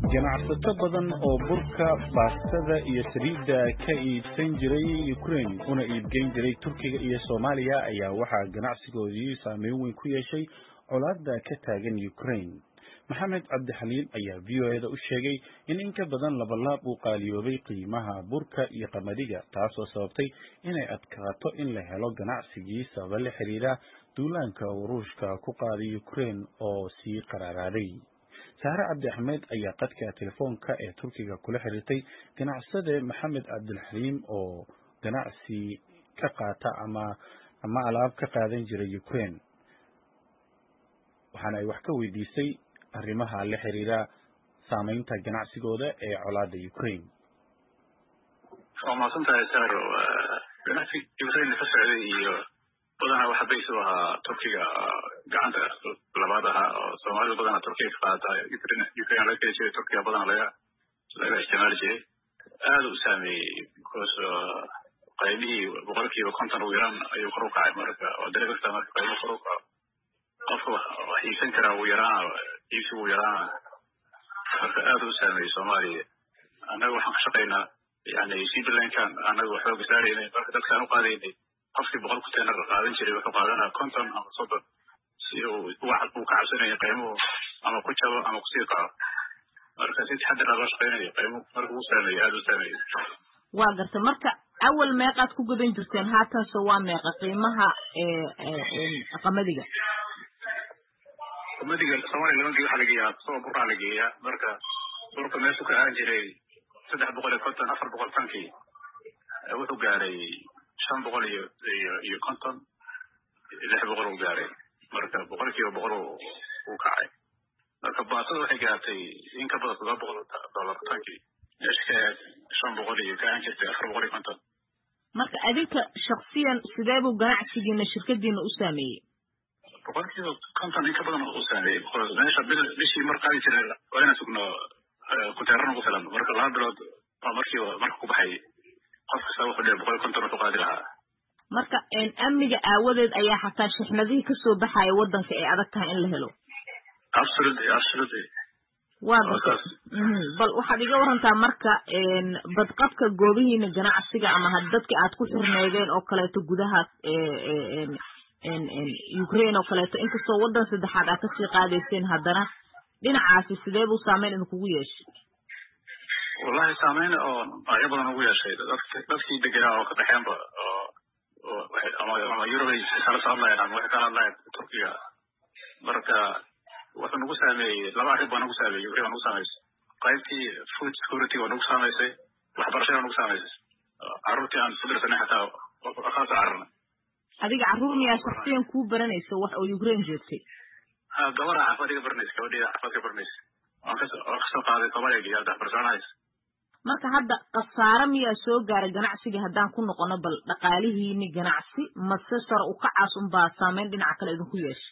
ganacsato badan oo burka, baastada iyo saliidda ka iibsan jiray Ukraine una iibgeyn jiray Turkiga iyo Soomaaliya ayaa waxaa ganacsigoodii saameyn weyn ku yeeshay colaadda ka taagan Ukraine. Maxamed Cabdi Xaliil ayaa VOA-da u sheegay in ka badan laba laab uu qaaliyoobay qiimaha burka iyo qamadiga, taasoo sababtay inay adkaato in la helo ganacsigii sabab la xiriira duulaanka Ruushka ku qaaday Ukraine oo sii qararaaday. Sahra Cabdi Axmed ayaa qadka telefoonka ee Turkiga kula xiriirtay ganacsade Maxamed Cabdi Xaliil oo ganacsi ka qaata ama alaab ka qaadan jiray Ukraine. waxaana ay wax ka weydiisay arrimaha la xiriira saameynta ganacsigooda ee colaadda Ukraine. Maasantahay Sahro, ganacsiga Ukraine ka socday iyo badanaa waxa baysu ahaa Turkiga gacanta labaad ahaa oo Soomaalida badanaa Turkiga ka qaata Ukraine laga jiray Turkiga badanaa laga isticmaali jiray aad u saameeyay because qaybihii boqolkiiba 50 ugu yaraan ayuu kor u kacay marka oo dariiqada marka qaybo kor u kaco qofka wax iibsan kara ugu yaraan iibsigu ugu yaraan marka aad u saameeyay Soomaaliya. Anaga waxaan ka shaqeynaa yani sibilankan anaga waxba gasaarayna marka dadkaan u qaadaynay qofkii 100 ku teenar qaadan jiray wuxuu qaadanaa 50 ama 30 si uu wax ku kacsanay qiimo ama ku jabo ama ku sii kaco marka si taxadar loo shaqeynayo qiimo marka uu saameeyay aad u saameeyay. waa garta marka awal meeqaad ku gudan jirteen haatan soo waa meeqa qiimaha qamadiga Soomaaliya lama waxa laga yaab soo burra laga yaab marka burka meesha ka aan jiray 350 400 tankii wuxuu gaaray 500 iyo 50 600 uu gaaray marka boqolkiiba boqol uu kacay marka baasada waxay gaartay in ka badan $700 tankii meesha 500 iyo ka jirtay 450 marka adinka shakhsiyan sidee buu ganacsigiina shirkadiina u saameeyay boqolkiiba 50 in ka badan uu saameeyay meesha bishii mar qaali jiray waa inaan sugno ku taarano ku filan marka laba bilood marka ku baxay qofka soo xidhay 150 ku qaadi lahaa marka amniga aawadeed ayaa xataa shixnadii ka soo baxay wadanka ee adag tahay in la helo absolutely waa bal waxaad iga warantaa marka badqabka goobihiina ganacsiga ama dadka aad ku xirneedeen oo kaleeto gudaha Ukraine oo kaleeto inkastoo wadan saddexaad aad ka sii qaadayseen haddana dhinacaasi sidee buu saameyn idinku yeeshay wallahi saameyn oo ay badan ugu yeeshay dadkii deganaa oo ka dhaxeenba ama Europe kala socdaan ama waxa kala hadlay Turkiga marka wuxuu nagu saameeyay laba arrin baa nagu saameeyay Ukraine nagu saameeyay qaybtii food security oo nagu saameeyay waxbarashada nagu saameeyay carruurtii aan sudirsanay xataa waxaas carrana adiga carruur miyaa shakhsiyan ku baranayso wax oo Ukraine joogtay gabadha xafadiga baranaysa gabadha xafadiga baranaysa aan ka soo qaaday Soomaaliya iyo waxbarashadaas marka hadda qasaare miyaa soo gaaray ganacsiga haddaan ku noqono bal dhaqaalihiini ganacsi mase sar u kacaas baa saameyn dhinaca kale idinku yeeshay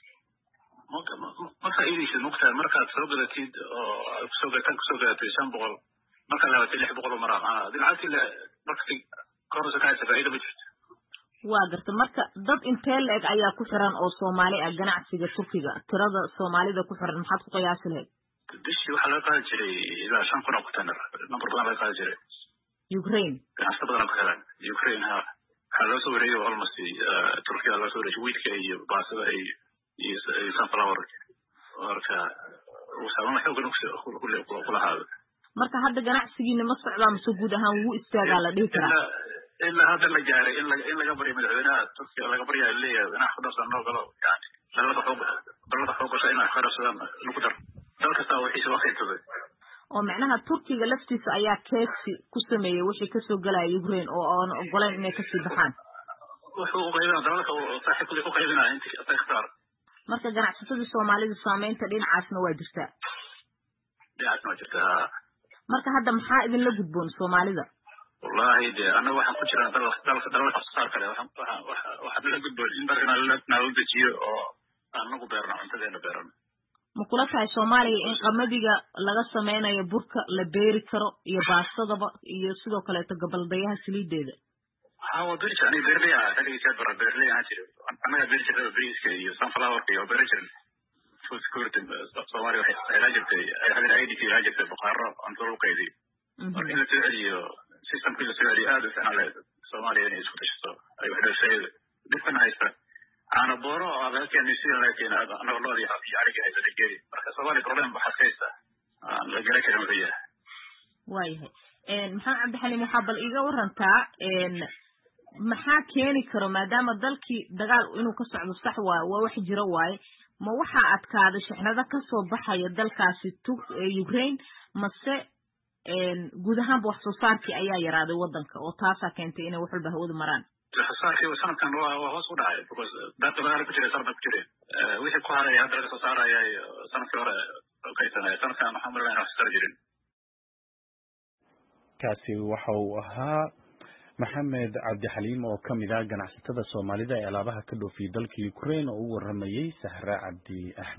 marka idiisa nuqtaan markaad soo gadatid oo soo gadatay 500 marka la waday 600 maraa dinacti la markii korso ka faa'iido ma jirto waa garta marka dad intee leeg ayaa ku xiran oo Soomaali ah ganacsiga Turkiga tirada Soomaalida ku xiran maxaad ku qiyaasi lahayd bishii waxa laga qaadi jiray ilaa 500 ku teenar number badan laga qaadi jiray Ukraine ganacsiga badan ku xiran Ukraine waxa loo soo wareeyay almost Turkiga loo soo wareeyay wiilka iyo baasada iyo sunflower marka waxaan xoog kula haado marka hadda ganacsigiina ma socdaa mise guud ahaan wuu istaagaa la dhihi karaa إلا هذا اللي جاري إلا قبل من العناء تركيا إلا قبل اللي أنا خلاص أنا قالوا يعني بلد حوق شيء خلاص نقدر ذلك تساوي حيث واحد تبي ومعناها تركيا لفتيس أيها كيسي كسمية وشي كسو قلا يوكرين أو قلين إنه كسي بحان وحو قيبنا ذلك وصاحب كل قيبنا أنت تختار marka ganacsatada Soomaalida saameynta dhinacaasna waa jirtaa dhinacaasna jirtaa marka hadda maxaa idin la gudboon Soomaalida wallahi أنا waxaan ku jiraa dalka xasaar kale waxaan la gudboon in barkana la naawijiyo oo aan nagu beerno cuntadeena beerno ma kula tahay Soomaaliya in qamadiga laga sameynayo burka la beeri karo iyo baasadaba iyo sidoo kale gabaldayaha saliideeda هو بيرجع يعني بيرجع هذه كانت برا بيرجع أنا بيرجع بيرجع iyo sunflower iyo بيرجع food security Soomaaliya waxay raajirtay IDP raajirtay baqaaro aan soo qeydii marka in la tixgeliyo systemka la tixgeliyo aad u fiican leh Soomaaliya inay isku tashato ay wax dhashay dhibkan haysta ana booro oo laga keenay si laakiin anaga loo yahay ariga haysta degeeri marka Soomaaliya problem waxa haysta la garan karo madiya waayahay maxamed cabdi xaliim waxaa bal iga warantaa maxaa keeni karo maadaama dalkii dagaal inuu ka socdo sax waa wax jira waaye ma waxaa adkaada shixnada ka soo baxaya dalkaasi Ukraine mase guud ahaanba wax soo saarkii ayaa yaraaday wadanka oo taasaa keentay inay wax walba hawada maraan xasaarkii sanadkan waa hoos u dhacay because dad ku jiray sarda ku jiray wixii ku haray hadda laga soo saarayay sanadkii hore kaysanaay sanadkan waxaan marnaa wax sar jirin kaasi waxa uu ahaa maxamed cabdi xaliim oo kamid ah ganacsatada Soomaalida ee alaabaha ka dhoofiyay dalka Ukraine oo u waramayay Sahra Cabdi